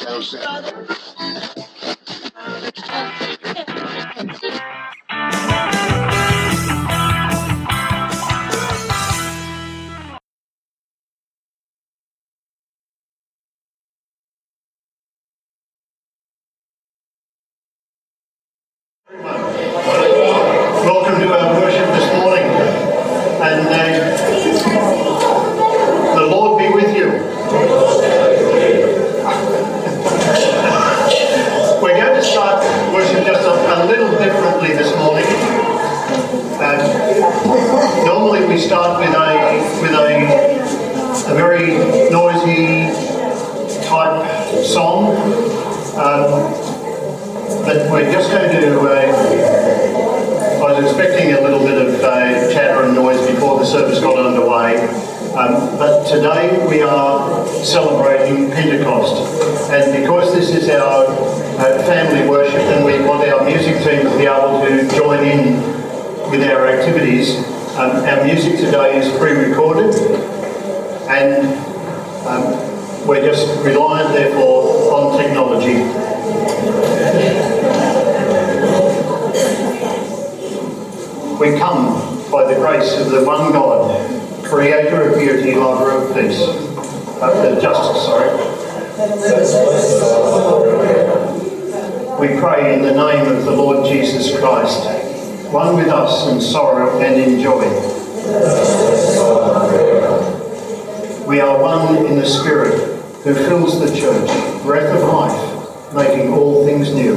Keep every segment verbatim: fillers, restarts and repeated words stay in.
Welcome to our worship this morning, and uh, the Lord be with you. We're going to start worship just a, a little differently this morning. Uh, normally we start with a with a, a very noisy type song, um, but we're just going to. Uh, I was expecting a little bit of uh, chatter and noise before the service got underway, um, but today we are celebrating Pentecost, and because this is our uh, family worship and we want our music team to be able to join in with our activities, um, our music today is pre-recorded, and um, we're just reliant therefore on technology. We come by the grace of the one God, creator of beauty, lover of peace, uh, justice, sorry. We pray in the name of the Lord Jesus Christ, one with us in sorrow and in joy. We are one in the Spirit, who fills the church, breath of life, making all things new.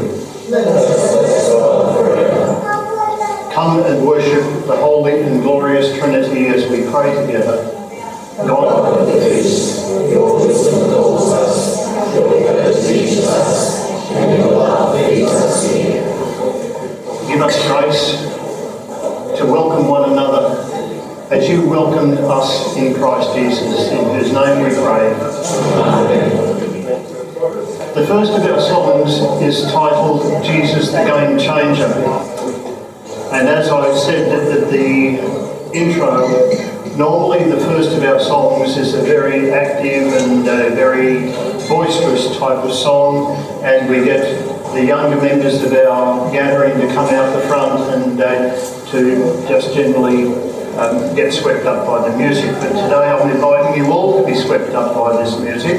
Come and worship the holy and glorious Trinity as we pray together. God of peace, your wisdom knows us, your word teaches us, and your love leads us here. Give us grace to welcome one another as you welcomed us in Christ Jesus, in whose name we pray. Amen. The first of our songs is titled Jesus the Game Changer. And as I said at the intro, normally the first of our songs is a very active and a very boisterous type of song, and we get the younger members of our gathering to come out the front and uh, to just generally um, get swept up by the music. But today I'm inviting you all to be swept up by this music.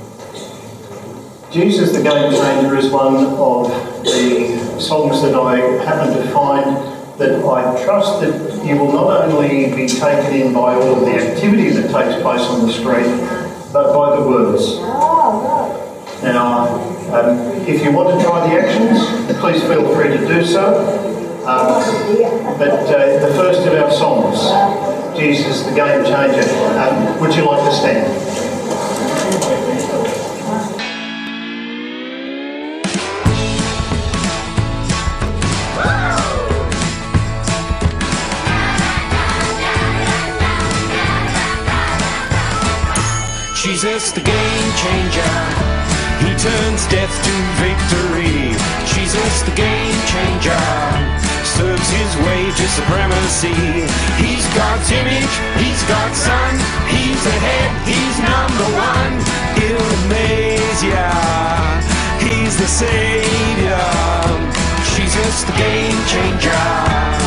Jesus the Game Changer is one of the songs that I happen to find that I trust that you will not only be taken in by all of the activity that takes place on the screen, but by the words. Now, um, if you want to try the actions, please feel free to do so. Um, but uh, the first of our songs, Jesus the Game Changer, um, would you like to stand? Jesus the game changer, he turns death to victory. Jesus the game changer, serves his way to supremacy. He's God's image, he's God's son, he's ahead, he's number one. He'll amaze ya, he's the savior. Jesus the game changer.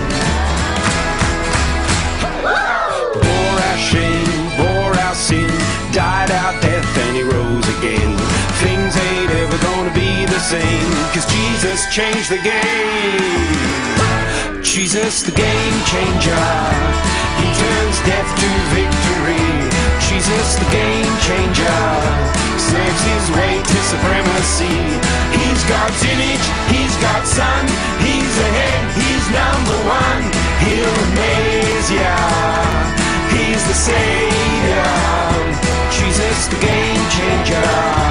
Bore our shame, bore our sin, died out death and he rose again. Things ain't ever gonna be the same, cause Jesus changed the game. Jesus the game changer, he turns death to victory. Jesus the game changer, serves his way to supremacy. He's God's image, he's God's son, he's ahead, he's number one. He'll amaze ya, he's the savior. Jesus the game changer.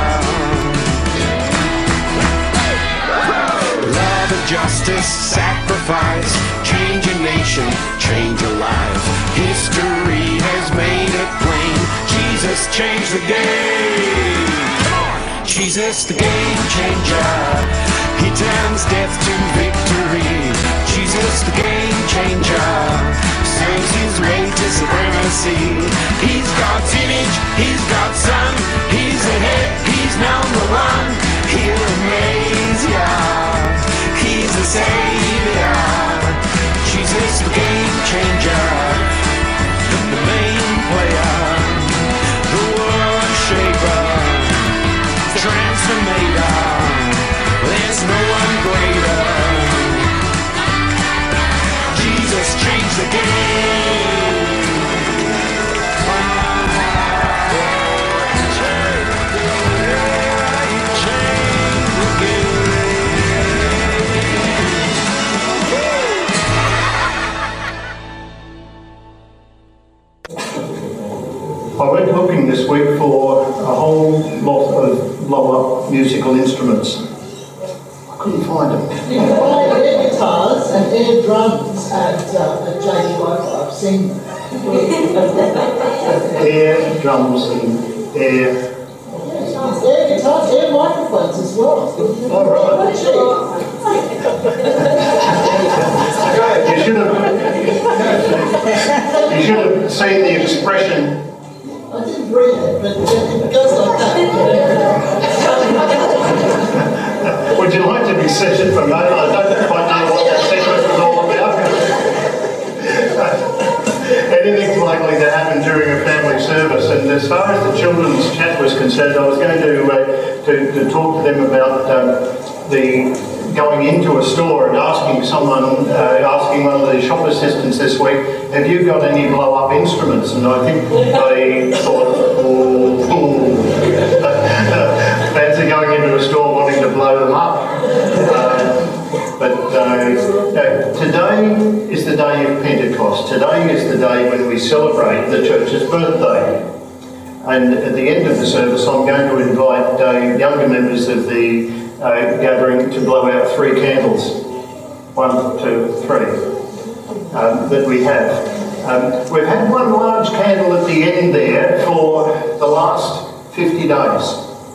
Love and justice, sacrifice, change a nation, change a life. History has made it plain, Jesus changed the game. Jesus the game changer, he turns death to victory. Jesus the game changer, serves his way to supremacy. He's God's image, he's God's son, he's ahead, he's number one. this week for a whole lot of blow-up musical instruments. I couldn't find them. You can buy air guitars and air drums at, uh, at J D Local. I've seen them. Air drums and air... Air guitars, air microphones as well. All right. You should have... You should have seen the expression. I didn't read it, but it goes like that. Would you like to be session for me? I don't quite know what that session was all about. Anything likely to happen during a family service, and as far as the children's chat was concerned, I was going to uh, to, to talk to them about um, the going into a store and asking someone, uh, asking one of the shop assistants this week, have you got any blow-up instruments? And I think they thought, oh, oh. Fancy going into a store wanting to blow them up. Uh, but uh, today is the day of Pentecost. Today is the day when we celebrate the church's birthday. And at the end of the service, I'm going to invite uh, younger members of the Uh, gathering to blow out three candles, one, two, three, um, that we have. Um, we've had one large candle at the end there for the last fifty days,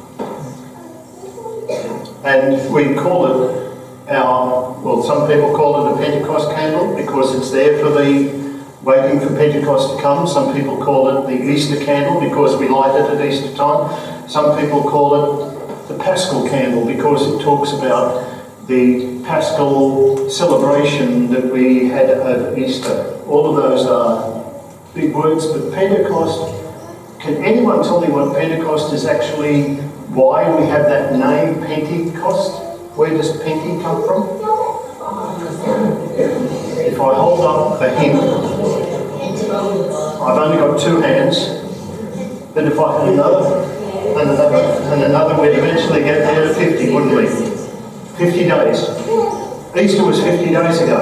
and we call it our, well, some people call it a Pentecost candle because it's there for the waiting for Pentecost to come. Some people call it the Easter candle because we light it at Easter time. Some people call it the Paschal candle because it talks about the Paschal celebration that we had at Easter. All of those are big words, but Pentecost, can anyone tell me what Pentecost is actually, why we have that name Pentecost? Where does Pente come from? If I hold up the hymn, I've only got two hands, but if I had another, and another, and another, we'd eventually get there to fifty, wouldn't we? fifty days. Easter was fifty days ago.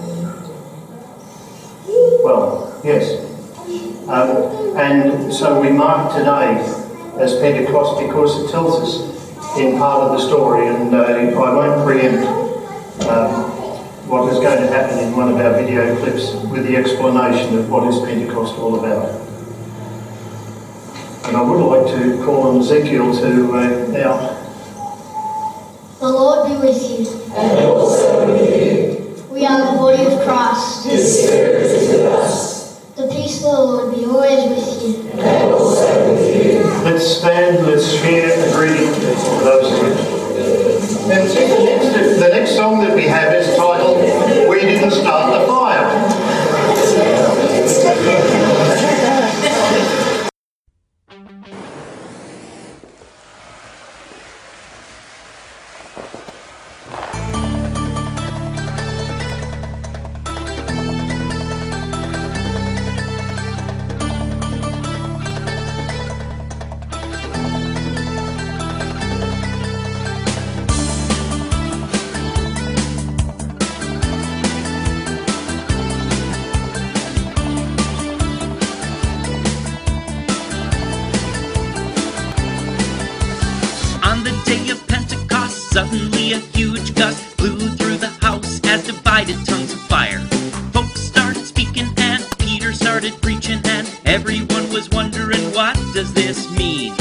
Well, yes. Um, and so we mark today as Pentecost because it tells us in part of the story, and uh, I won't preempt um, what is going to happen in one of our video clips with the explanation of what is Pentecost all about. And I would like to call on Ezekiel to uh, now. The Lord be with you. And also with you. We are the body of Christ. His Spirit is with us. The peace of the Lord be always with you. And also with you. Let's stand, let's share a greeting for those of you. And the next, the next song that we have is titled, We Didn't Start the Fire. Suddenly a huge gust blew through the house as divided tongues of fire. Folks started speaking and Peter started preaching, and everyone was wondering, what does this mean?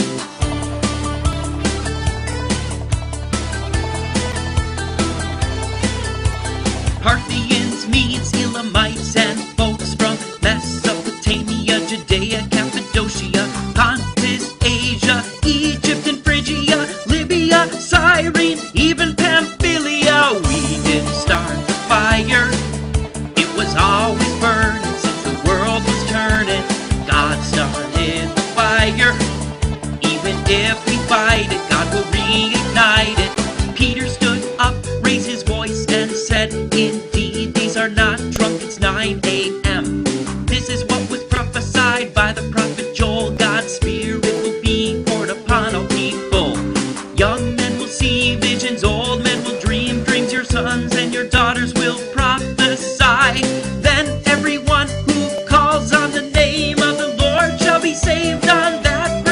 Parthians, Medes, Elamites, and folks from Mesopotamia, Judea, Cappadocia, Pontus, Asia, Egypt and Phrygia, Libya, Cyrene, even Pamphylia. We didn't start the fire. It was always burning since the world was turning. God started the fire. Even if we fight it, God will reignite it. Peter stood up, raised his voice, and said, indeed, these are not drunk, it's nine a m This is what was prophesied by the prophet Joel. God's Spirit will be poured upon all people. Young men will see visions, old men will dream dreams. Your sons and your daughters will prophesy. Then everyone who calls on the name of the Lord shall be saved on that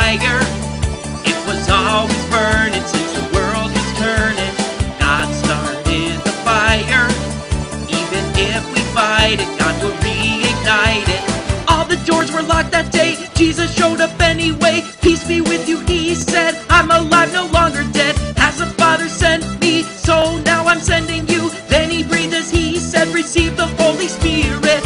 fire. It was always burning since the world was turning. God started the fire. Even if we fight it, God will reignite it. All the doors were locked that day. Jesus showed up anyway. Peace be with you, he said. I'm alive, no longer dead. As the Father sent me, so now I'm sending you. Then he breathed as he said, receive the Holy Spirit.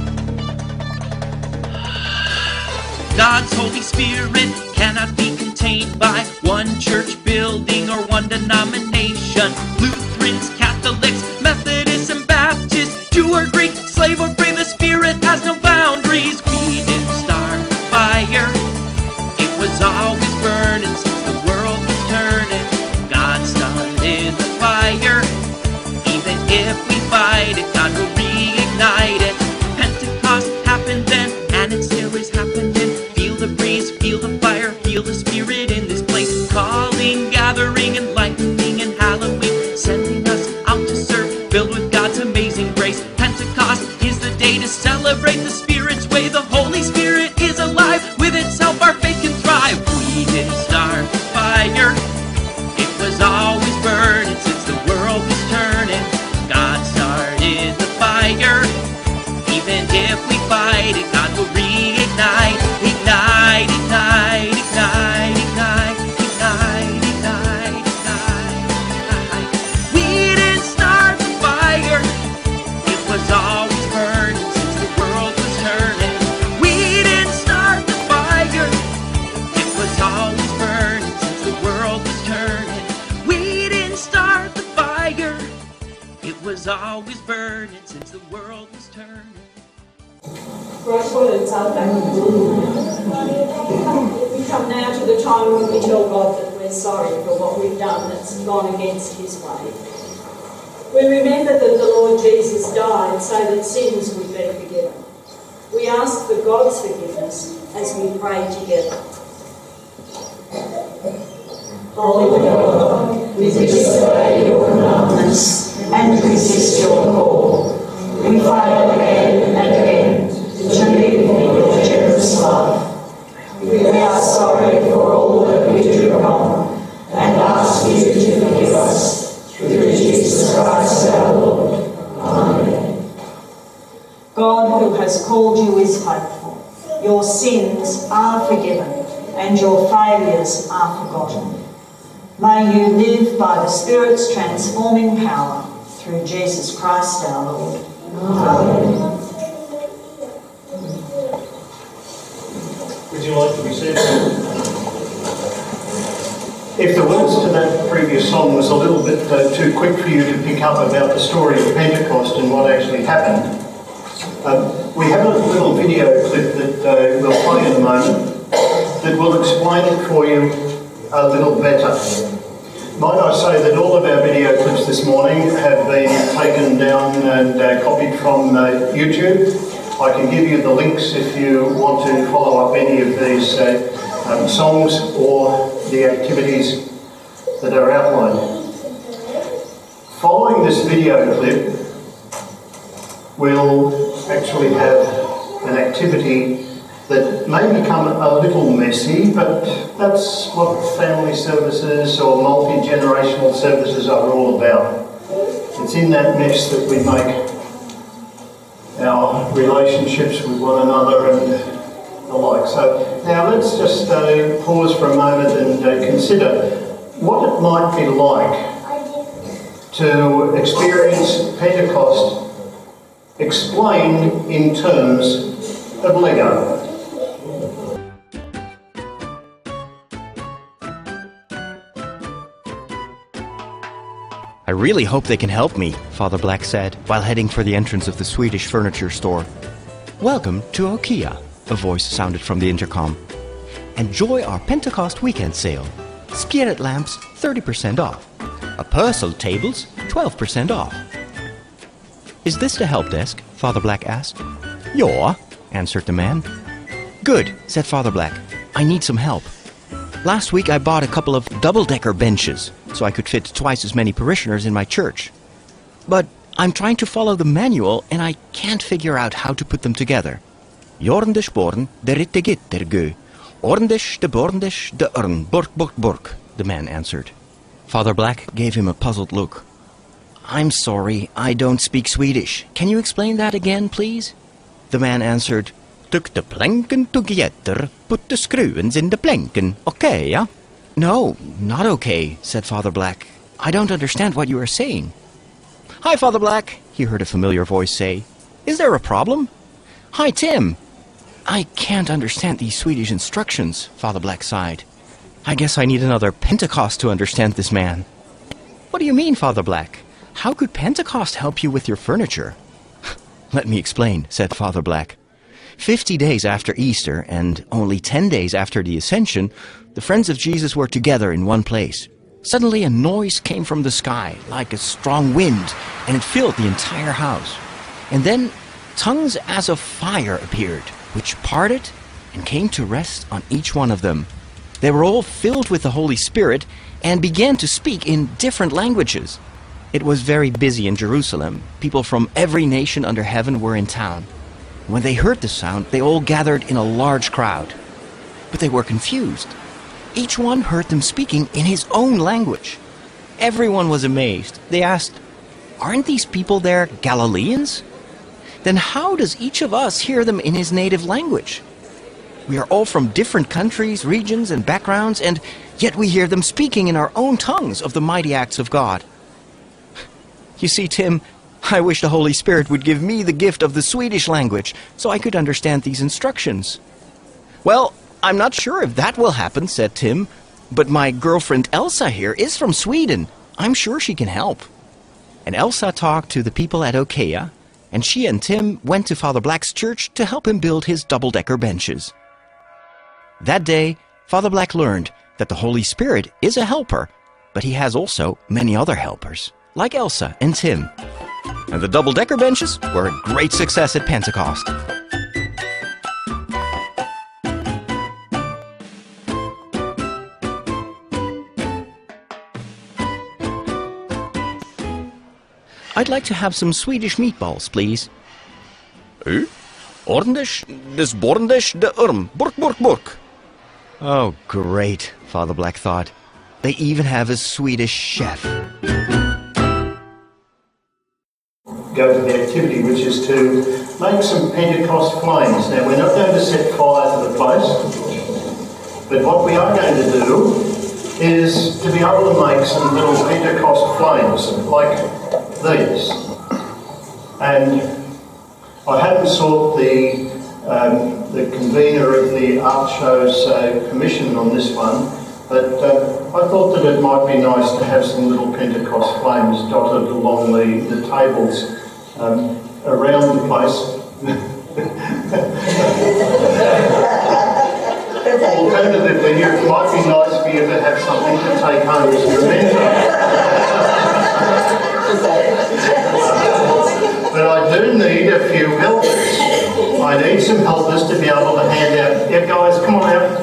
God's Holy Spirit cannot be contained by one church building or one denomination. Lutherans, Catholics, Methodists, and Baptists, Jew or Greek, slave or free, the Spirit has no boundaries. We didn't start the fire. It was always burning since the world was turning. God started the fire. Even if we fight it, God will reignite it. Pentecost happened then, and it still is happening. Feel the breeze, feel the fire, feel the Spirit in this place. Calling, gathering, and lightning and Halloween, sending us out to serve, filled with God's amazing grace. Pentecost is the day to celebrate the Spirit's way. The Holy Spirit is alive. With its help, our faith can thrive. We didn't start the fire. It was always burning since the world was turning. God started the fire. Even if we fight it, God will reignite. Ignite, ignite, ignite, ignite, ignite, ignite, ignite, ignite. We didn't start the fire. It was always burning since the world was turning. We didn't start the fire. It was always burning since the world was turning. We didn't start the fire. It was always burning since the world was turning. For us all, it's our back. We come now to the time when we tell God that we're sorry for what we've done that's gone against his way. We remember that the Lord Jesus died so that sins would be forgiven. We ask for God's forgiveness as we pray together. Holy God, we disobey your commandments and resist your call. We fail again and again to live in your generous love. We are sorry for all that we do wrong and ask you to forgive us through Jesus Christ our Lord. Amen. God who has called you is faithful. Your sins are forgiven and your failures are forgotten. May you live by the Spirit's transforming power through Jesus Christ our Lord. Amen. Would you like to be seated? If the words to that previous song was a little bit uh, too quick for you to pick up about the story of Pentecost and what actually happened, um, we have a little video clip that uh, we'll play in a moment that will explain it for you a little better. Might I say that all of our video clips this morning have been taken down and uh, copied from uh, YouTube. I can give you the links if you want to follow up any of these uh, um, songs or the activities that are outlined. Following this video clip, we'll actually have an activity that may become a little messy, but that's what family services or multi-generational services are all about. It's in that mess that we make our relationships with one another and the like. So now let's just uh, pause for a moment and uh, consider what it might be like to experience Pentecost explained in terms of Lego. I really hope they can help me, Father Black said, while heading for the entrance of the Swedish furniture store. Welcome to IKEA, a voice sounded from the intercom. Enjoy our Pentecost weekend sale. Skiret lamps, thirty percent off. A Purcell tables, twelve percent off. Is this the help desk? Father Black asked. Yeah, answered the man. Good, said Father Black. I need some help. Last week I bought a couple of double-decker benches so I could fit twice as many parishioners in my church. But I'm trying to follow the manual and I can't figure out how to put them together. Jorn de sporen, de ritte gitter gø. Ordentlich de Borndish de Urn, Burk, Burk, Burk, the man answered. Father Black gave him a puzzled look. I'm sorry, I don't speak Swedish. Can you explain that again, please? The man answered, Tuk de planken together, put the skruens in the planken, okay, yeah? No, not okay, said Father Black. I don't understand what you are saying. Hi, Father Black, he heard a familiar voice say. Is there a problem? Hi, Tim. I can't understand these Swedish instructions, Father Black sighed. I guess I need another Pentecost to understand this man. What do you mean, Father Black? How could Pentecost help you with your furniture? Let me explain, said Father Black. Fifty days after Easter, and only ten days after the Ascension, the friends of Jesus were together in one place. Suddenly a noise came from the sky, like a strong wind, and it filled the entire house. And then tongues as of fire appeared, which parted and came to rest on each one of them. They were all filled with the Holy Spirit and began to speak in different languages. It was very busy in Jerusalem. People from every nation under heaven were in town. When they heard the sound, they all gathered in a large crowd. But they were confused. Each one heard them speaking in his own language. Everyone was amazed. They asked, "Aren't these people there Galileans? Then how does each of us hear them in his native language? We are all from different countries, regions, and backgrounds, and yet we hear them speaking in our own tongues of the mighty acts of God." You see, Tim, I wish the Holy Spirit would give me the gift of the Swedish language so I could understand these instructions. Well, I'm not sure if that will happen, said Tim, but my girlfriend Elsa here is from Sweden. I'm sure she can help. And Elsa talked to the people at Okea, and she and Tim went to Father Black's church to help him build his double-decker benches. That day, Father Black learned that the Holy Spirit is a helper, but he has also many other helpers, like Elsa and Tim. And the double-decker benches were a great success at Pentecost. I'd like to have some Swedish meatballs, please. Eh? Ordentlich des Borndish de Urm, Burk, Burk, Burk. Oh, great, Father Black thought. They even have a Swedish chef. Go to the activity, which is to make some Pentecost flames. Now, we're not going to set fire to the place, but what we are going to do is to be able to make some little Pentecost flames, like these. And I haven't sought the, um, the convener of the art show's uh, permission on this one, but uh, I thought that it might be nice to have some little Pentecost flames dotted along the, the tables um, around the place. Alternatively, it might be nice for you to have something to take home as a memento. But I do need a few helpers. I need some helpers to be able to hand out. Yeah, guys, come on out.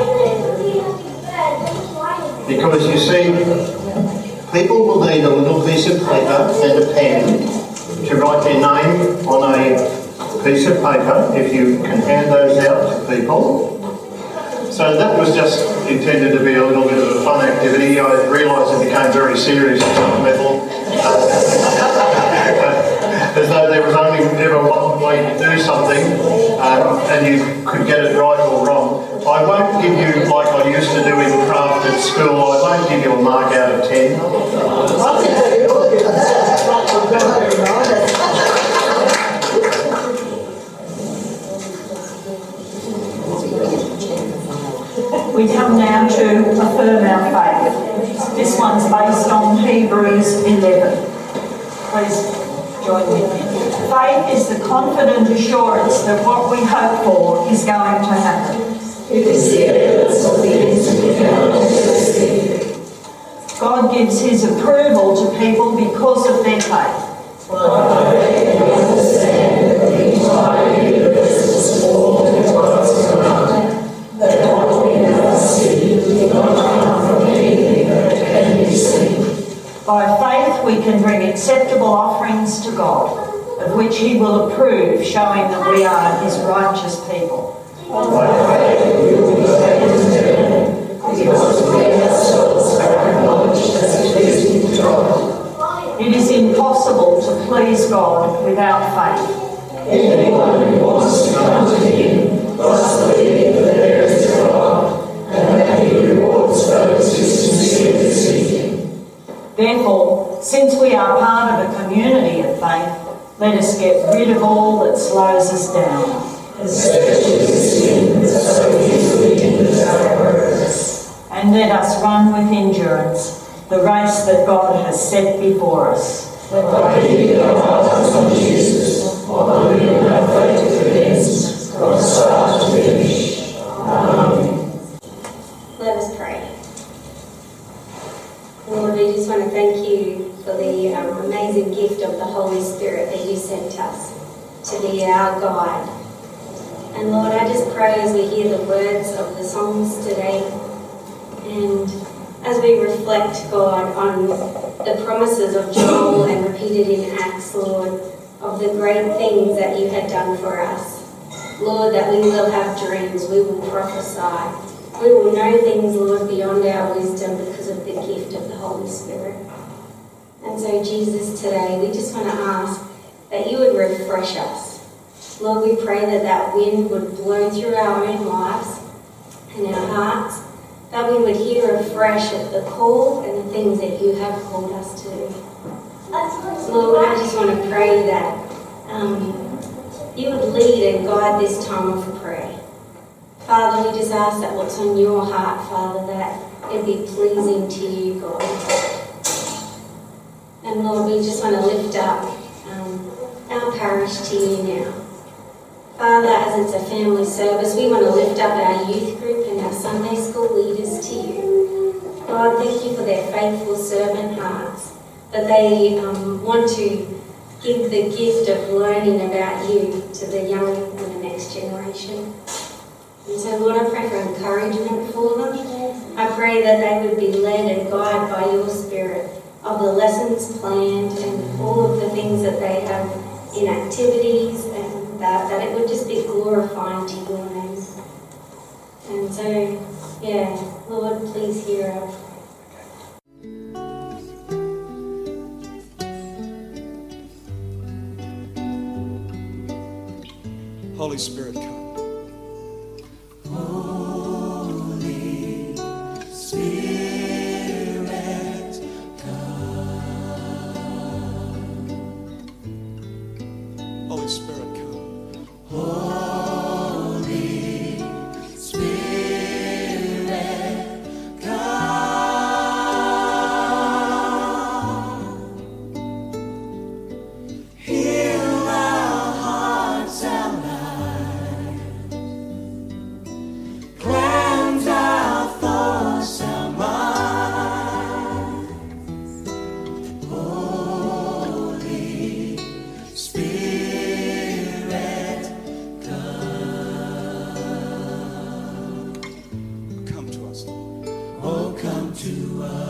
Because you see, people will need a little piece of paper and a pen to write their name on a piece of paper, if you can hand those out to people. So that was just intended to be a little bit of a fun activity. I realised it became very serious at some level. As though there was only ever one way to do something, um, and you could get it right or wrong. I won't give you, like I used to do in craft at school, I won't give you a mark out of ten. We come now to affirm our faith. This one's based on Hebrews eleven. Please join with me. Faith is the confident assurance that what we hope for is going to happen. It is the evidence of things to be found. God gives his approval to people because of their faith. By faith we can bring acceptable offerings to God, of which he will approve, showing that we are his righteous people. By faith we will Therefore, since we are part of a community of faith, let us get rid of all that slows us down. Especially sin that so easily hinders our progress. And let us run with endurance the race that God has set before us. By keeping our hearts on Jesus, while leading our faith to the ends, from start to finish. Amen. Let us pray. Lord, we just want to thank you for the um, amazing gift of the Holy Spirit that you sent us to be our guide. And Lord, I just pray as we hear the words of the songs today, and as we reflect, God, on the promises of Joel and repeated in Acts, Lord, of the great things that you had done for us. Lord, that we will have dreams, we will prophesy, we will know things, Lord, beyond our wisdom because of the gift of the Holy Spirit. And so, Jesus, today we just want to ask that you would refresh us. Lord, we pray that that wind would blow through our own lives and our hearts, that we would hear afresh of the call and the things that you have called us to. Lord, I just want to pray that um, you would lead and guide this time of prayer. Father, we just ask that what's on your heart, Father, that it be pleasing to you, God. And Lord, we just want to lift up um, our parish to you now. Father, as it's a family service, we want to lift up our youth group and our Sunday school leaders to you. God, thank you for their faithful servant hearts, that they um, want to give the gift of learning about you to the young and the next generation. And so, Lord, I pray for encouragement for them. I pray that they would be led and guided by your Spirit of the lessons planned and all of the things that they have in activities, and that, that it would just be glorifying to your name. And so, yeah, Lord, please hear our Holy Spirit, come. Holy Spirit, come. Holy Spirit, come. Holy Spirit, come. Heal our hearts and cleanse our thoughts and minds. Holy Spirit, come. Come to us, Lord. Oh, come to us.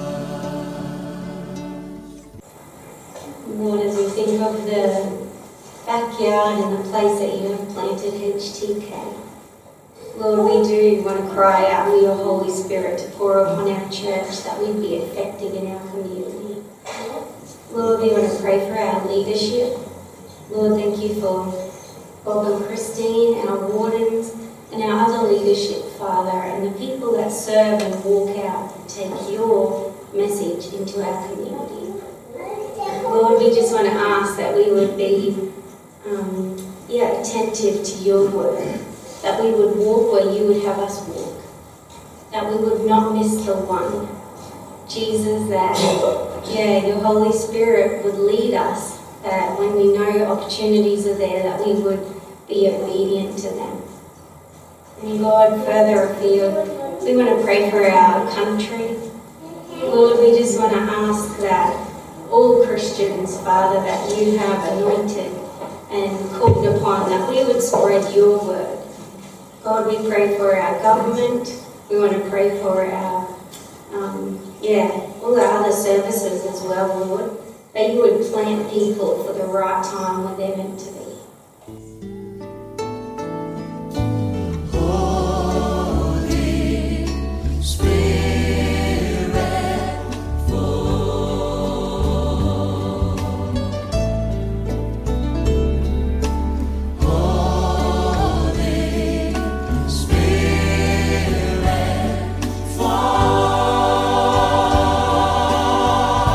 Lord, as we think of the backyard and the place that you have planted H T K, Lord, we do want to cry out for your Holy Spirit to pour upon our church, that we'd be effective in our community. Lord, we want to pray for our leadership. Lord, thank you for Bob and Christine, our wardens, and our other leadership, Father, and the people that serve and walk out and take your message into our community. Lord, we just want to ask that we would be um, yeah, attentive to your word, that we would walk where you would have us walk, that we would not miss the one. Jesus, that yeah, your Holy Spirit would lead us, that when we know opportunities are there, that we would be obedient to them. And God, further afield, we want to pray for our country. Lord, we just want to ask that all Christians, Father, that you have anointed and called upon, that we would spread your word. God, we pray for our government. We want to pray for our, um, yeah, all our other services as well, Lord, that you would plant people for the right time when they're meant to be. Holy Spirit, fall.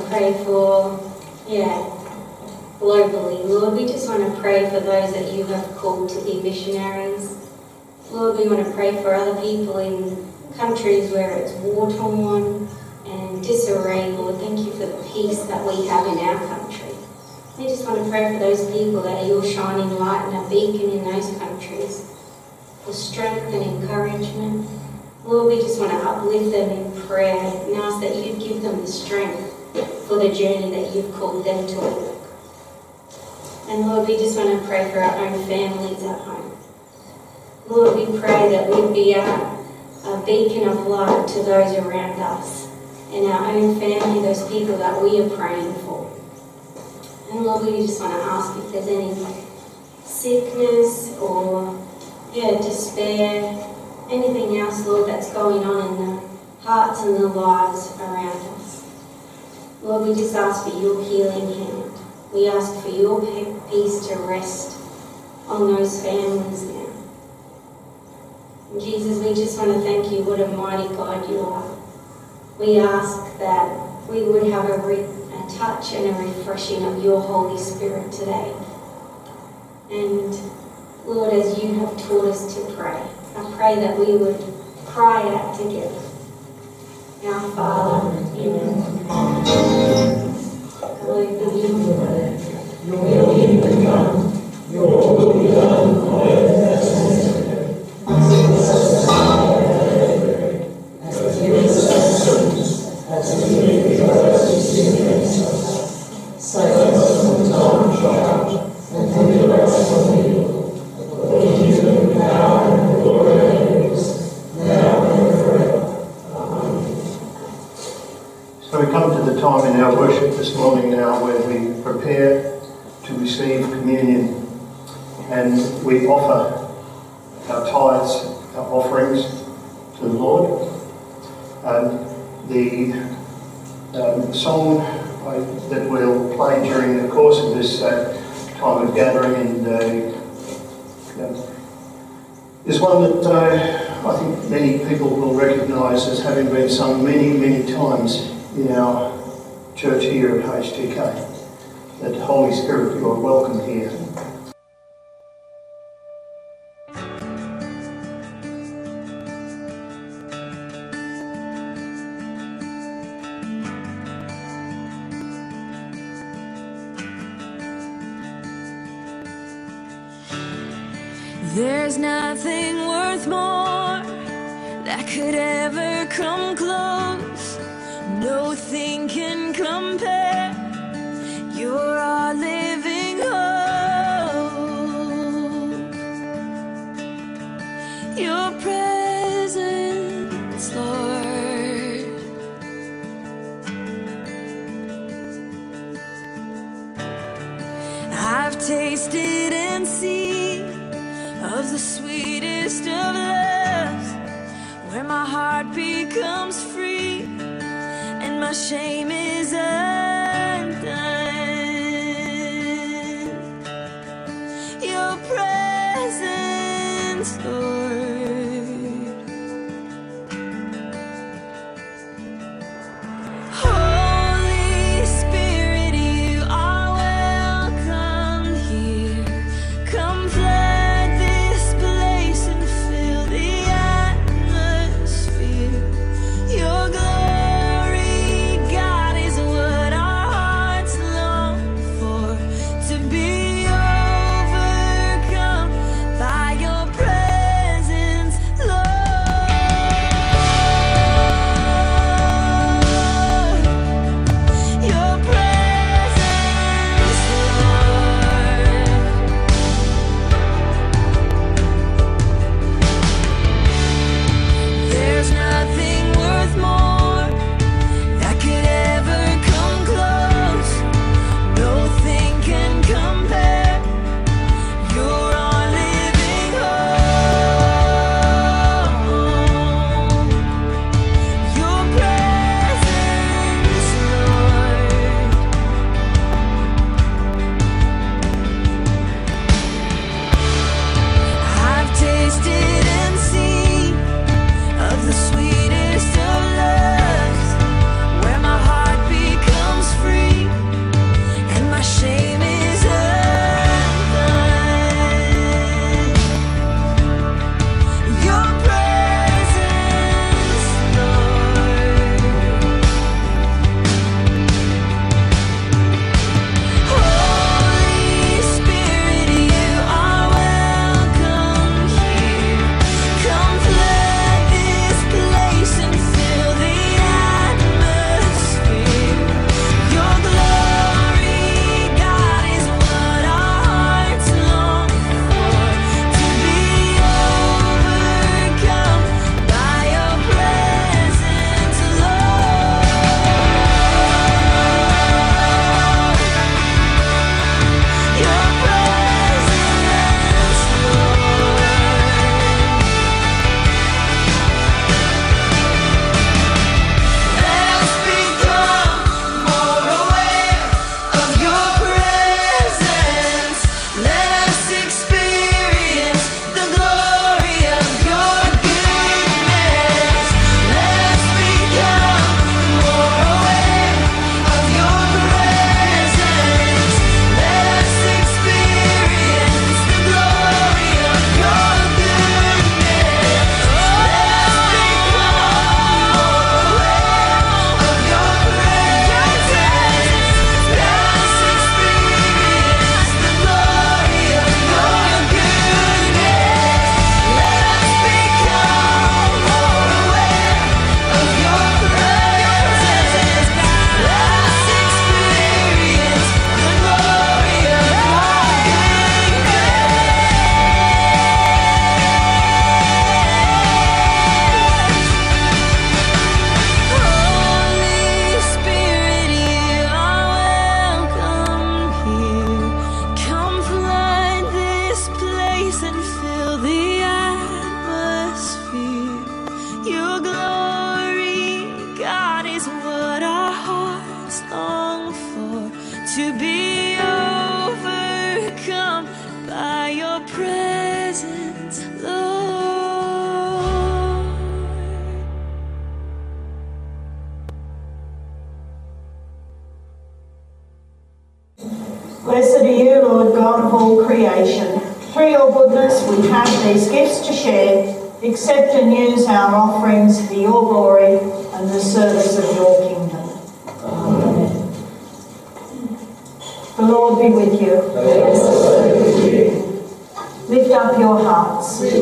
to pray for, yeah, globally. Lord, we just want to pray for those that you have called to be missionaries. Lord, we want to pray for other people in countries where it's war-torn and disarray. Lord, thank you for the peace that we have in our country. We just want to pray for those people that you're shining light and a beacon in those countries, for strength and encouragement. Lord, we just want to uplift them in prayer and ask that you'd give them the strength for the journey that you've called them to walk. And Lord, we just want to pray for our own families at home. Lord, we pray that we'd be a, a beacon of light to those around us, in our own family, those people that we are praying for. And Lord, we just want to ask if there's any sickness or yeah, despair, anything else, Lord, that's going on in the hearts and the lives around us. Lord, we just ask for your healing hand. We ask for your peace to rest on those families now. And Jesus, we just want to thank you, what a mighty God you are. We ask that we would have a, re- a touch and a refreshing of your Holy Spirit today. And Lord, as you have taught us to pray, I pray that we would cry out together. Our Father, in heaven, hallowed be your name. Your kingdom come, your will be done on earth as it is in heaven. Give us our daily bread, and forgive us our sins, as we forgive those who sin against us. Save us from time of trial, and deliver us from evil. For you the power and the glory and praise, now and forever. Amen. So we come to the time in our worship this morning now where we prepare to receive communion, and we offer our tithes, our offerings to the Lord. And the um, song I, that we'll play during the course of this uh, time of gathering and uh, is one that uh, I think many people will recognise as having been sung many, many times in our church here at H T K. That Holy Spirit, you are welcome here. There's nothing worth more that could ever come close. Nothing can compare. You're our living hope. Your presence, Lord. I've tasted and seen of the sweetest of loves, where my heart becomes free and my shame is undone. Your presence, Lord. Holy Spirit, you are welcome here. Come flood this place and fill the atmosphere. Your glory, God, God of all creation, through your goodness we have these gifts to share. Accept and use our offerings for your glory and the service of your kingdom. Amen. The Lord be with you. Lift up your hearts. Let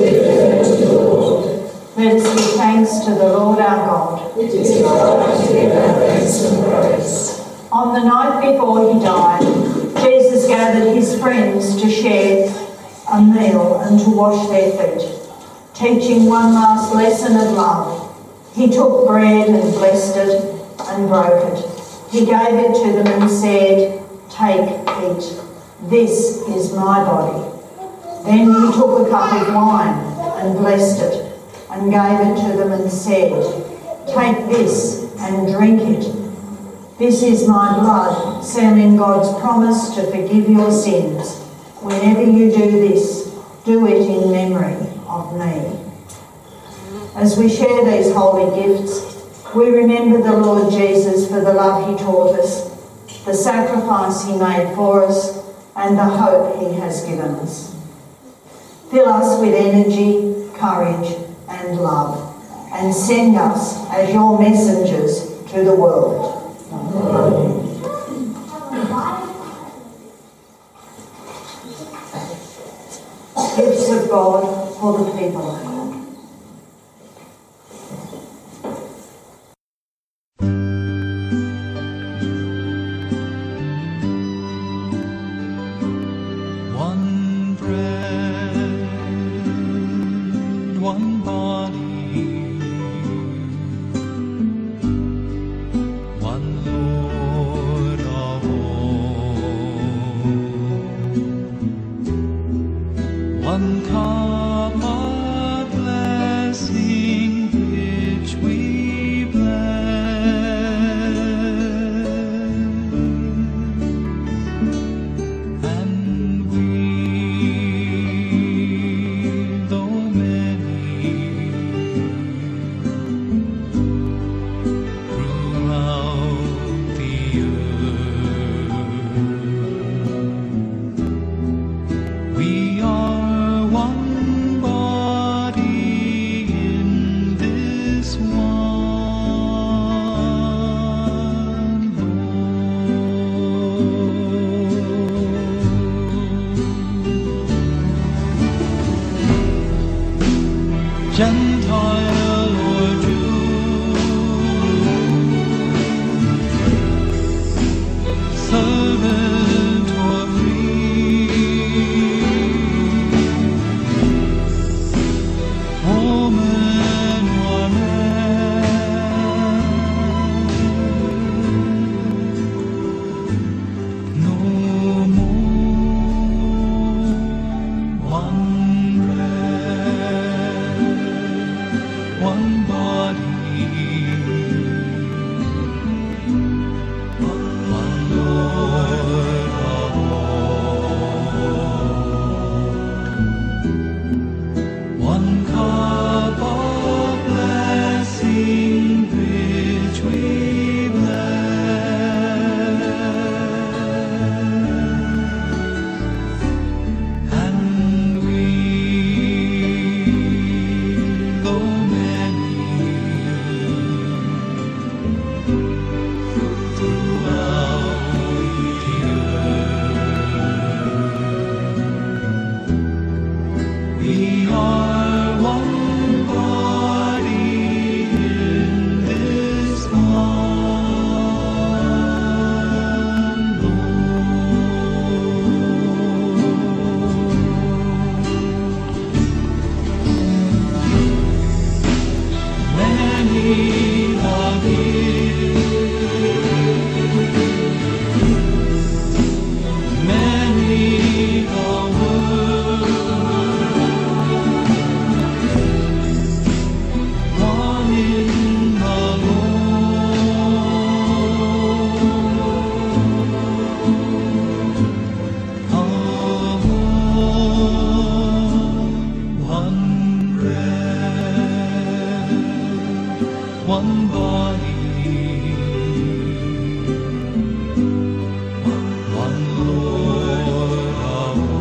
us give thanks to the Lord our God. It is right to give our thanks and praise. On the night before he died, Jesus gathered his friends to share a meal and to wash their feet. Teaching one last lesson of love, he took bread and blessed it and broke it. He gave it to them and said, "Take, eat. This is my body." Then he took a cup of wine and blessed it and gave it to them and said, "Take this and drink it. This is my blood, sealing God's promise to forgive your sins. Whenever you do this, do it in memory of me." As we share these holy gifts, we remember the Lord Jesus for the love he taught us, the sacrifice he made for us, and the hope he has given us. Fill us with energy, courage, and love, and send us as your messengers to the world. Amen. Gifts of God for the people of God. One bread, one body, one Lord of all, one cup of blessing which we bless, and we, though many, throughout the earth, we are one body in this one Lord. Gentile or Jew, servant or free, woman or man, no more. One bread, one body, one Lord of all, one cup of blessing which we bless, and we, though many, throughout the earth, we are one body in this one Lord. Many are here, many the world, one in the Lord, of all, one bread, one body, one Lord of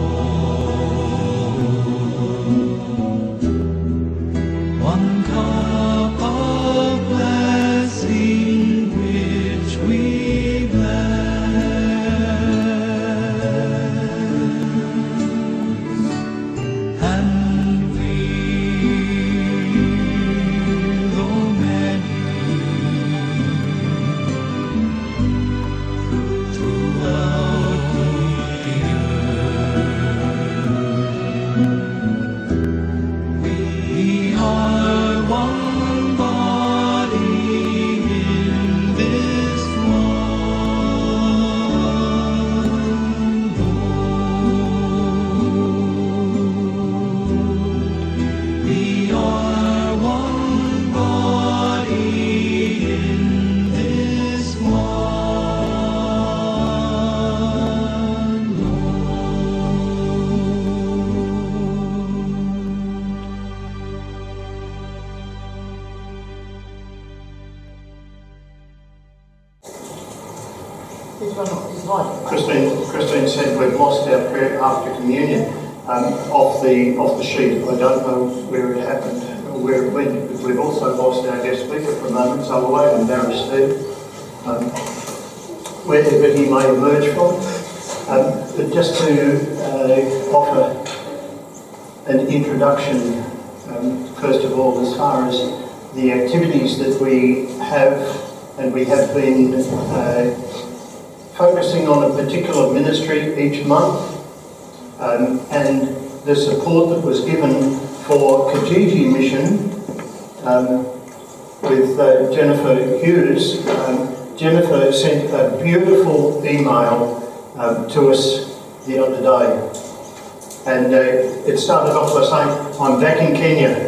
Christine, Christine said we've lost our prayer after communion um, off the off the sheet. I don't know where it happened or where it went, but we've also lost our guest speaker for a moment, so I will embarrass Steve, um, wherever he may emerge from. Um, but just to uh, offer an introduction, um, first of all, as far as the activities that we have, and we have been uh, focusing on a particular ministry each month, um, and the support that was given for Kijiji Mission um, with uh, Jennifer Hughes. Um, Jennifer sent a beautiful email um, to us the other day, and uh, it started off by saying, "I'm back in Kenya."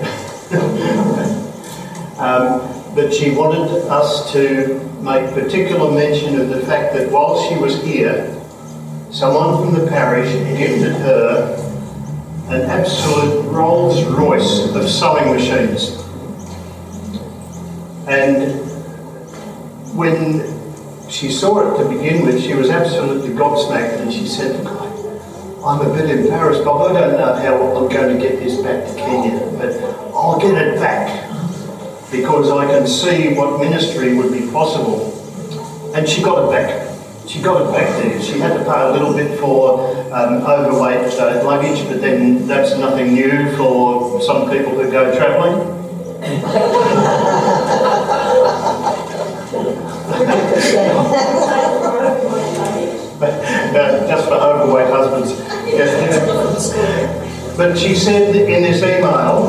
um, but she wanted us to make particular mention of the fact that while she was here, someone from the parish gifted her an absolute Rolls Royce of sewing machines. And when she saw it to begin with, she was absolutely gobsmacked, and she said, "I'm a bit embarrassed, Bob. I don't know how I'm going to get this back to Kenya, but I'll get it back because I can see what ministry would be possible." And she got it back. She got it back there. She had to pay a little bit for um, overweight uh, luggage, but then that's nothing new for some people who go travelling. uh, just for overweight husbands. But she said in this email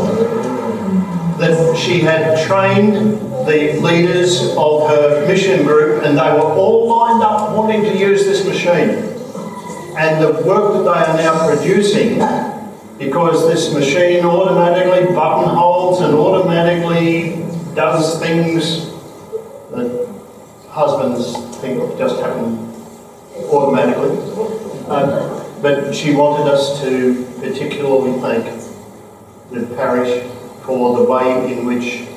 that she had trained the leaders of her mission group, and they were all lined up wanting to use this machine. And the work that they are now producing, because this machine automatically buttonholes and automatically does things that husbands think just happen automatically. Um, but she wanted us to particularly thank the parish for the way in which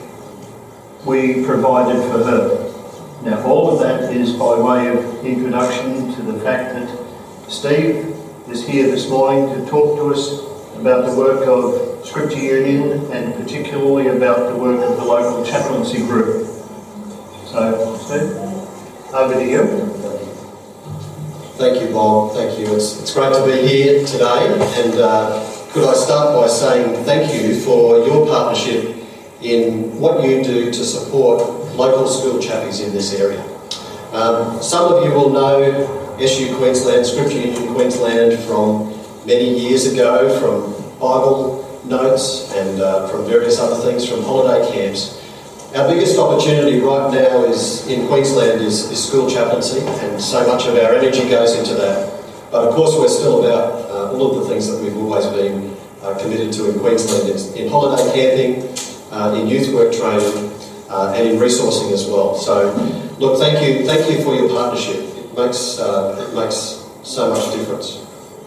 we provided for her. Now, all of that is by way of introduction to the fact that Steve is here this morning to talk to us about the work of Scripture Union, and particularly about the work of the local chaplaincy group. So, Steve, over to you. Thank you, Bob. Thank you. It's, it's great to be here today, and uh, could I start by saying thank you for your partnership in what you do to support local school chappies in this area. Um, some of you will know S U Queensland, Scripture Union Queensland from many years ago, from Bible notes and uh, from various other things, from holiday camps. Our biggest opportunity right now is in Queensland is, is school chaplaincy, and so much of our energy goes into that. But of course we're still about uh, all of the things that we've always been uh, committed to in Queensland, in, in holiday camping, uh, in youth work training, uh, and in resourcing as well. So, look, thank you, thank you for your partnership. It makes uh, it makes so much difference.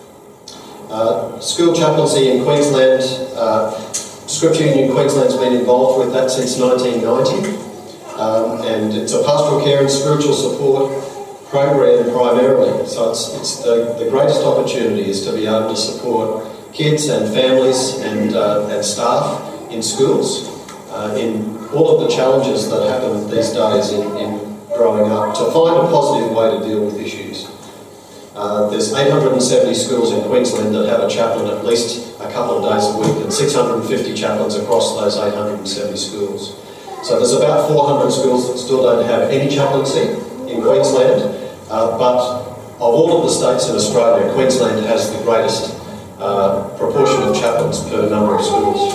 Uh, school chaplaincy in Queensland, uh, Scripture Union Queensland's been involved with that since nineteen ninety, um, and it's a pastoral care and spiritual support program primarily. So it's, it's the, the greatest opportunity is to be able to support kids and families and, uh, and staff in schools uh, in all of the challenges that happen these days in, in growing up, to find a positive way to deal with issues. Uh, there's eight hundred seventy schools in Queensland that have a chaplain at least a couple of days a week, and six hundred fifty chaplains across those eight hundred seventy schools. So there's about four hundred schools that still don't have any chaplaincy in Queensland, uh, but of all of the states in Australia, Queensland has the greatest uh, proportion of chaplains per number of schools.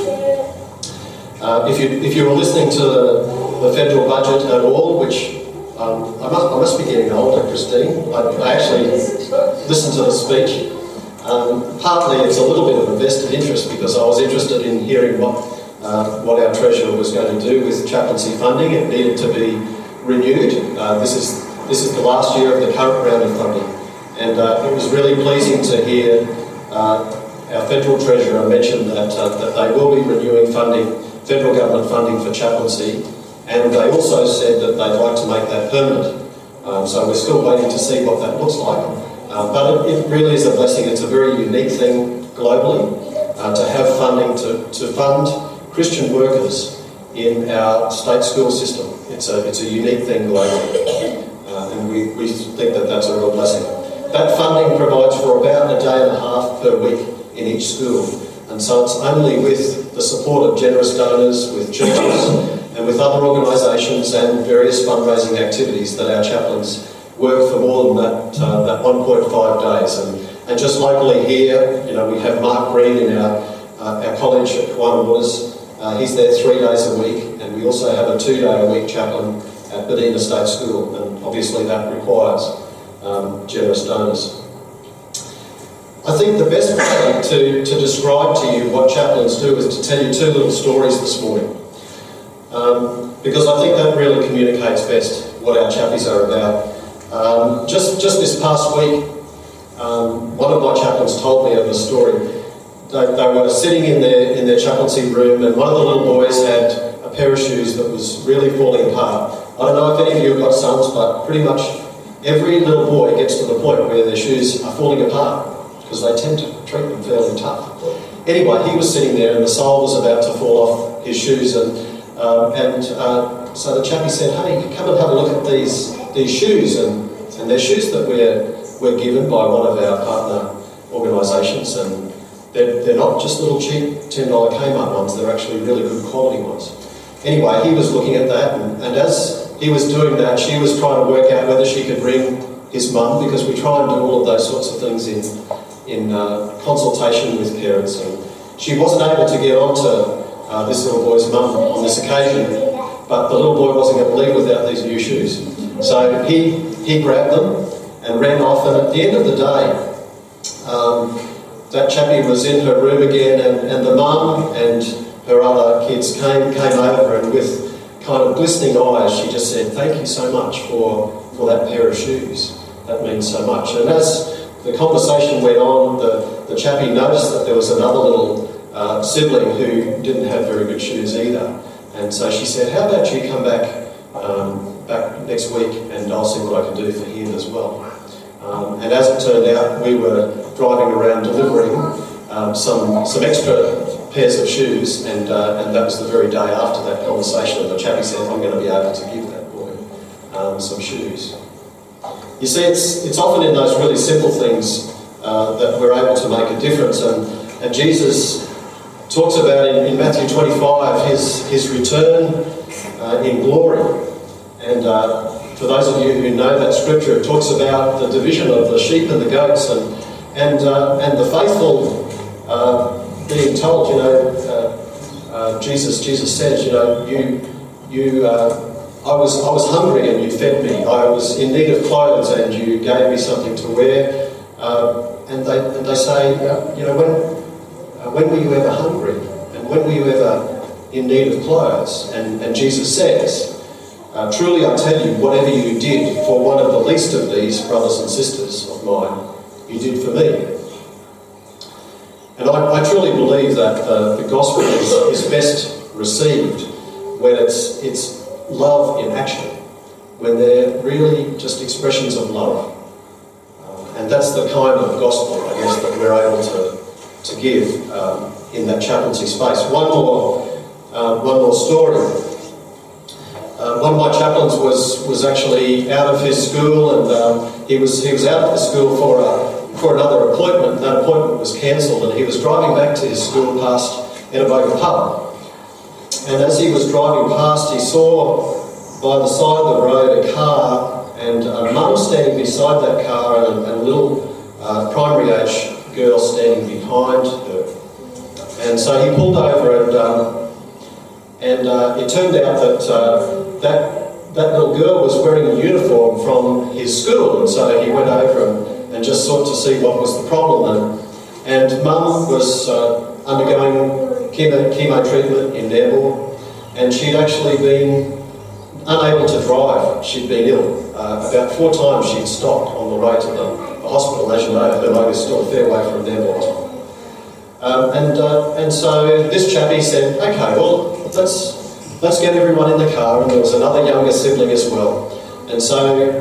Uh, if you if you were listening to the, the federal budget at all, which Um, I, must, I must be getting older, Christine. I, I actually listened to the speech. Um, partly it's a little bit of a vested interest because I was interested in hearing what uh, what our Treasurer was going to do with chaplaincy funding. It needed to be renewed. Uh, this is this is the last year of the current round of funding, and uh, it was really pleasing to hear uh, our Federal Treasurer mention that uh, that they will be renewing funding, federal government funding for chaplaincy. And they also said that they'd like to make that permanent. Um, so we're still waiting to see what that looks like. Uh, but it, it really is a blessing. It's a very unique thing globally uh, to have funding to, to fund Christian workers in our state school system. It's a, it's a unique thing globally. Uh, and we, we think that that's a real blessing. That funding provides for about a day and a half per week in each school. And so it's only with the support of generous donors, with churches and with other organisations and various fundraising activities that our chaplains work for more than that, uh, that one point five days. And, and just locally here, you know, we have Mark Green in our, uh, our college at Kiwana Waters. Uh, he's there three days a week, and we also have a two-day-a-week chaplain at Medina State School, and obviously that requires um, generous donors. I think the best way to, to describe to you what chaplains do is to tell you two little stories this morning, um, because I think that really communicates best what our chappies are about. Um, just, just this past week, um, one of my chaplains told me of a story. They, they were sitting in their, in their chaplaincy room, and one of the little boys had a pair of shoes that was really falling apart. I don't know if any of you have got sons, but pretty much every little boy gets to the point where their shoes are falling apart because they tend to treat them fairly tough. Anyway, he was sitting there and the sole was about to fall off his shoes, and um, and uh, so the chappie said, "Hey, come and have a look at these these shoes," and, and they're shoes that we're, we're given by one of our partner organisations, and they're, they're not just little cheap ten dollar Kmart ones, they're actually really good quality ones. Anyway, he was looking at that, and, and as he was doing that, she was trying to work out whether she could bring his mum, because we try and do all of those sorts of things in, in uh, consultation with parents. And she wasn't able to get onto uh, this little boy's mum on this occasion, but the little boy wasn't going to leave without these new shoes. So he, he grabbed them and ran off, and at the end of the day, um, that chappie was in her room again, and, and the mum and her other kids came, came over, and with kind of glistening eyes, she just said, "Thank you so much for, for that pair of shoes. That means so much." And as the conversation went on, the, the chappie noticed that there was another little uh, sibling who didn't have very good shoes either. And so she said, "How about you come back um, back next week and I'll see what I can do for him as well." Um, and as it turned out, we were driving around delivering um, some, some extra pairs of shoes, and uh, and that was the very day after that conversation, and the chappie said, "I'm going to be able to give that boy um, some shoes." You see, it's it's often in those really simple things uh, that we're able to make a difference, and, and Jesus talks about in, in Matthew twenty-five his, his return uh, in glory. And uh, for those of you who know that scripture, it talks about the division of the sheep and the goats, and and uh, and the faithful uh, being told, you know, uh, uh, Jesus Jesus says, you know, you you uh, I was I was hungry and you fed me. I was in need of clothes and you gave me something to wear. Uh, and they and they say, you know, when uh, when were you ever hungry? And when were you ever in need of clothes? And and Jesus says, uh, truly I tell you, whatever you did for one of the least of these brothers and sisters of mine, you did for me. And I, I truly believe that the, the gospel is, is best received when it's, it's love in action, when they're really just expressions of love. Uh, and that's the kind of gospel, I guess, that we're able to, to give um, in that chaplaincy space. One more, uh, one more story. Uh, one of my chaplains was, was actually out of his school, and um, he was he was out of the school for a for another appointment. That appointment was cancelled, and he was driving back to his school past Ennerbogha Pub. And as he was driving past, he saw by the side of the road a car and a mum standing beside that car, and a, and a little uh, primary age girl standing behind her. And so he pulled over, and um, and uh, it turned out that uh, that that little girl was wearing a uniform from his school, and so he went over and, and just sought to see what was the problem. And, and mum was uh, undergoing chemo, chemo treatment in Nairnborn, and she'd actually been unable to drive. She'd been ill. Uh, about four times she'd stopped on the way to the, the hospital. As you know, Hermoga is still a fair way from Nairnborn Hospital. Um, and uh, and so this chappie said, "Okay, well, let's let's get everyone in the car." And there was another younger sibling as well. And so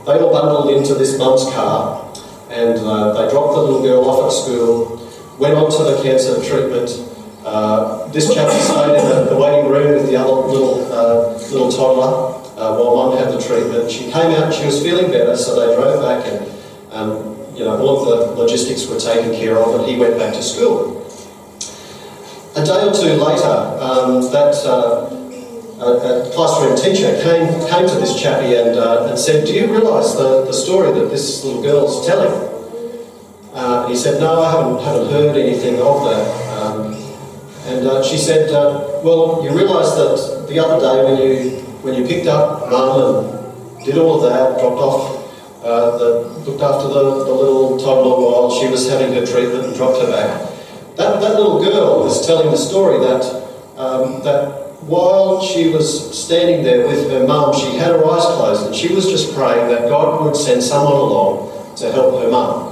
they all bundled into this mum's car, and uh, they dropped the little girl off at school, went on to the cancer treatment. Uh, this chap stayed in the, the waiting room with the other little uh, little toddler uh, while mum had the treatment. She came out and she was feeling better, so they drove back, and um, you know, all of the logistics were taken care of, and he went back to school. A day or two later, um, that uh, a, a classroom teacher came came to this chappie and uh, and said, "Do you realise the, the story that this little girl's telling?" Uh, and he said, "No, I haven't haven't heard anything of that." Um, and uh, she said, uh, "Well, you realise that the other day when you when you picked up mum and did all of that, dropped off, uh, the, looked after the, the little toddler while she was having her treatment and dropped her back. That that little girl was telling the story that um, that." While she was standing there with her mum, she had her eyes closed and she was just praying that God would send someone along to help her mum.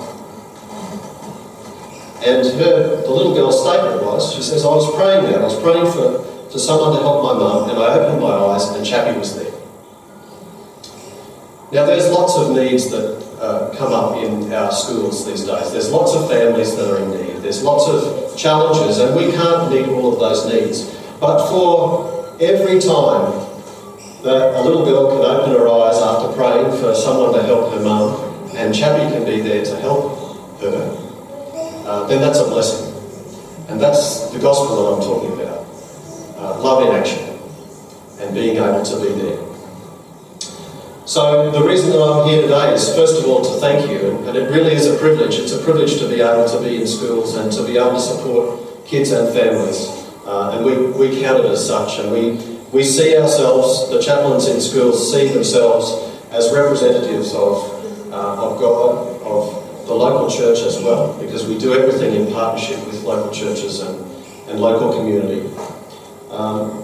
And her, the little girl's statement was, she says, "I was praying that, I was praying for, for someone to help my mum, and I opened my eyes and Chappie was there." Now there's lots of needs that uh, come up in our schools these days. There's lots of families that are in need. There's lots of challenges and we can't meet all of those needs. But for every time that a little girl can open her eyes after praying for someone to help her mum, and Chappie can be there to help her, uh, then that's a blessing. And that's the gospel that I'm talking about. Uh, love in action and being able to be there. So the reason that I'm here today is, first of all, to thank you, and it really is a privilege. It's a privilege to be able to be in schools and to be able to support kids and families. Uh, and we, we count it as such, and we, we see ourselves, the chaplains in schools see themselves as representatives of, uh, of God, of the local church as well, because we do everything in partnership with local churches and, and local community. Um,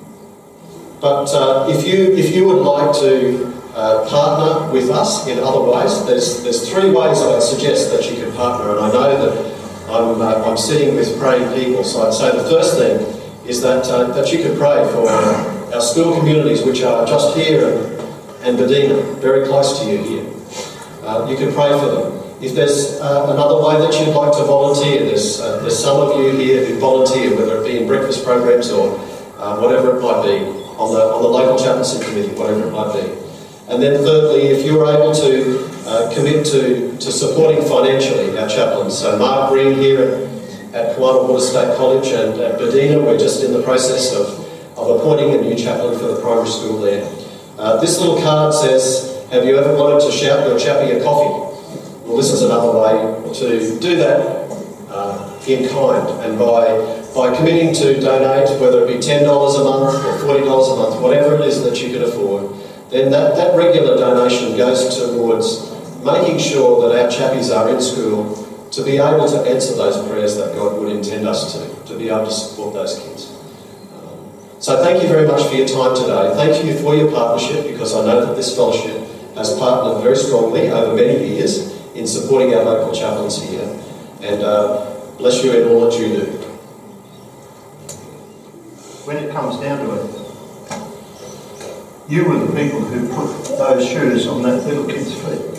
but uh, if you if you would like to uh, partner with us in other ways, there's, there's three ways I would suggest that you could partner, and I know that I'm, uh, I'm sitting with praying people, so I'd say the first thing is that uh, that you could pray for our school communities, which are just here and, and Bedina, very close to you here. Uh, you could pray for them. If there's uh, another way that you'd like to volunteer, there's, uh, there's some of you here who volunteer, whether it be in breakfast programs or uh, whatever it might be, on the, on the local chaplaincy committee, whatever it might be. And then thirdly, if you're able to uh, commit to, to supporting financially our chaplains. So Mark Green here at, at Kawana Water State College and at Bedina, we're just in the process of, of appointing a new chaplain for the primary school there. Uh, this little card says, "Have you ever wanted to shout your chappie a coffee?" Well, this is another way to do that uh, in kind, and by, by committing to donate, whether it be ten dollars a month or forty dollars a month, whatever it is that you can afford, then that, that regular donation goes towards making sure that our chappies are in school to be able to answer those prayers that God would intend us to, to be able to support those kids. Um, so thank you very much for your time today. Thank you for your partnership, because I know that this fellowship has partnered very strongly over many years in supporting our local chaplains here. And uh, bless you in all that you do. When it comes down to it, you were the people who put those shoes on that little kid's feet.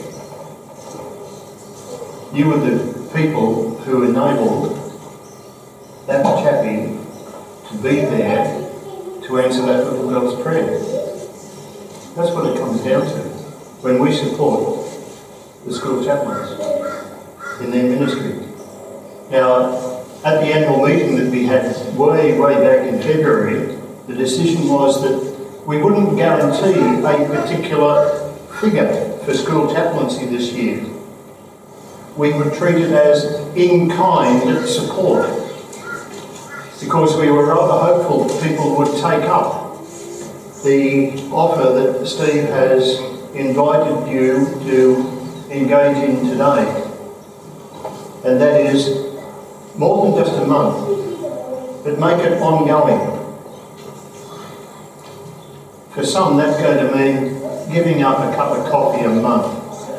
You were the people who enabled that chappie to be there to answer that little girl's prayer. That's what it comes down to when we support the school chaplains in their ministry. Now, at the annual meeting that we had way, way back in February, the decision was that we wouldn't guarantee a particular figure for school chaplaincy this year. We would treat it as in-kind support, because we were rather hopeful people would take up the offer that Steve has invited you to engage in today. And that is more than just a month, but make it ongoing. For some, that's going to mean giving up a cup of coffee a month.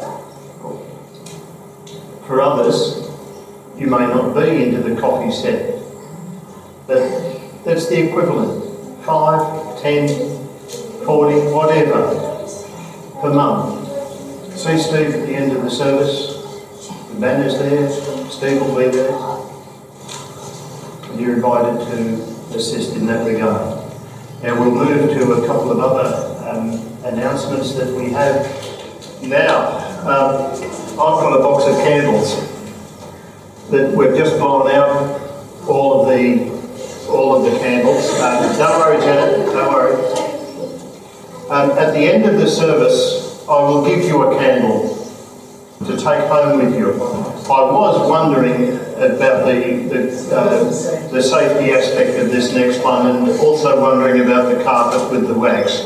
For others, you may not be into the coffee set, but that's the equivalent, five, ten, forty, whatever, per month. see Steve at the end of the service. The banner's there. Steve will be there. And you're invited to assist in that regard. And we'll move to a couple of other um, announcements that we have now. Um, I've got a box of candles that we've just blown out all of the all of the candles. Um, don't worry, Janet, don't worry. Um, at the end of the service, I will give you a candle to take home with you. I was wondering about the the, uh, the safety aspect of this next one, and also wondering about the carpet with the wax.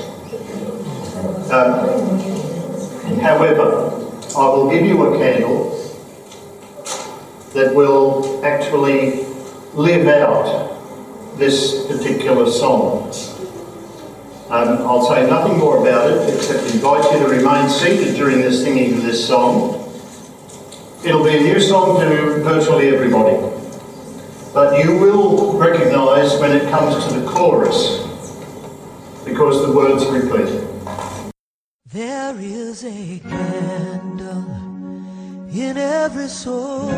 Um, however, I will give you a candle that will actually live out this particular song. Um, I'll say nothing more about it except invite you to remain seated during the singing of this song. It'll be a new song to virtually everybody, but you will recognise when it comes to the chorus because the words repeat. There is a candle in every soul,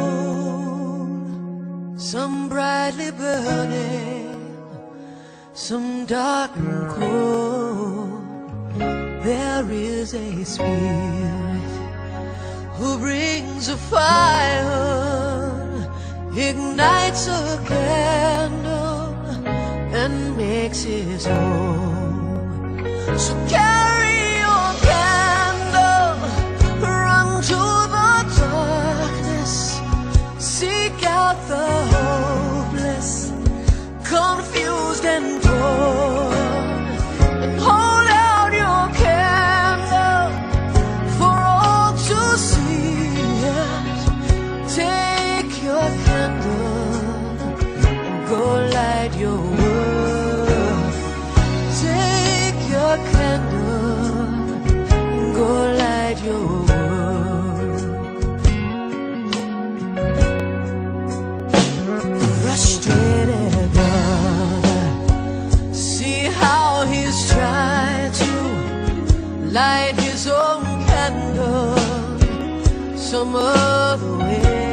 some brightly burning, some dark and cold. There is a spirit who brings a fire, ignites a candle, and makes his own. So carry your candle, run to the darkness, seek out the hopeless, confused and torn, and hold out your candle for all to see. Take your candle and go light your world. Take your candle and go light your world. Frustrated brother, see how he's trying to light his own candle some other way.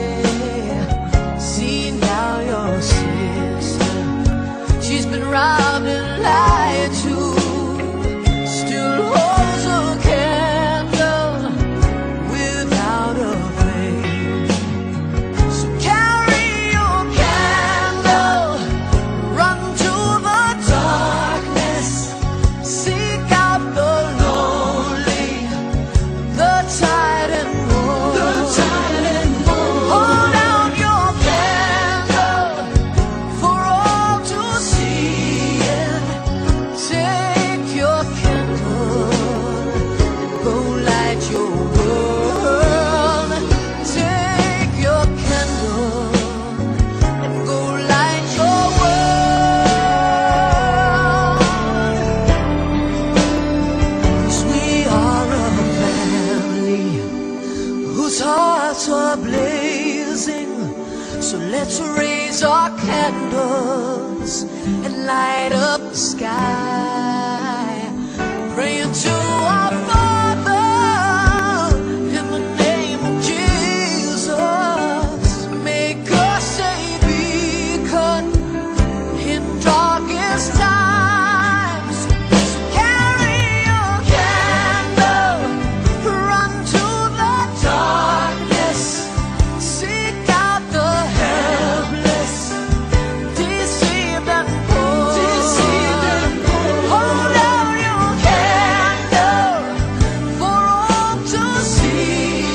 See now your sister, she's been robbed and lied to, still holds a candle without a flame. So carry your candle, run to the darkness, seek out the lonely, the tired and worn. The tired and worn. Hold out your candle for all to see, and take your candle and go light your world. Take your candle and go light your world. 'Cause we are a family whose hearts are blazing. So let's raise our candles and light up the sky, praying to our Father in the name of Jesus. Make us a beacon in darkest times. So carry your candle, run to the darkness, seek out the helpless, deceived and poor. Deceived and poor. Hold out your candle for all to see.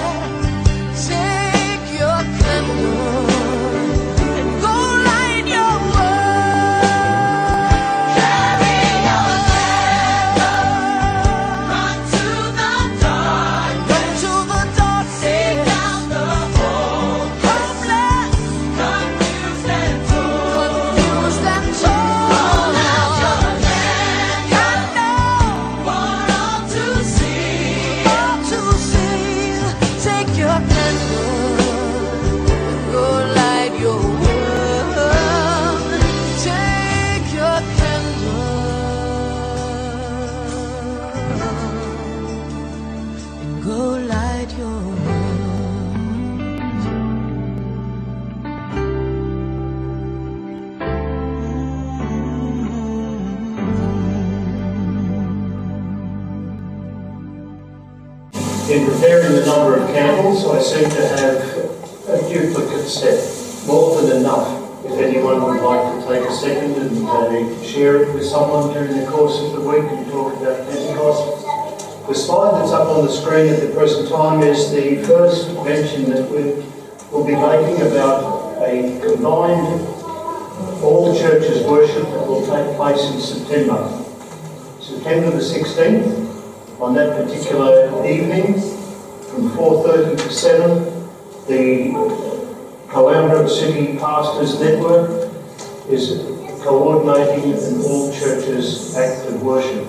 Take your candle and go light your world. Carry your candle, run to the dark, run to the dark, seek out the hope, hopeless, confused and torn, confused and torn. Hold out your candle for all to see, all to see. Take your candle, go light your world. Take your candle and go In preparing the number of candles, I seem to have a duplicate set, more than enough. If anyone would like to take a second and uh, share it with someone during the course of the week and talk about Pentecost. The slide that's up on the screen at the present time is the first mention that we will be making about a combined all churches worship that will take place in September. September the sixteenth, on that particular evening, from four thirty to seven, the Caloundra City Pastors Network is coordinating an all churches act of worship.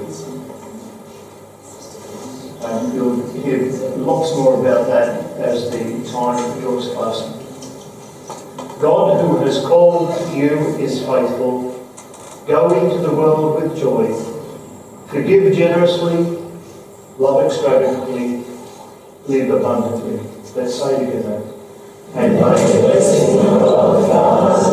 Um, you'll hear lots more about that as the time draws closer. God who has called you is faithful. Go into the world with joy. Forgive generously, love extravagantly, live abundantly. Let's say together. And may the blessing of God, Father,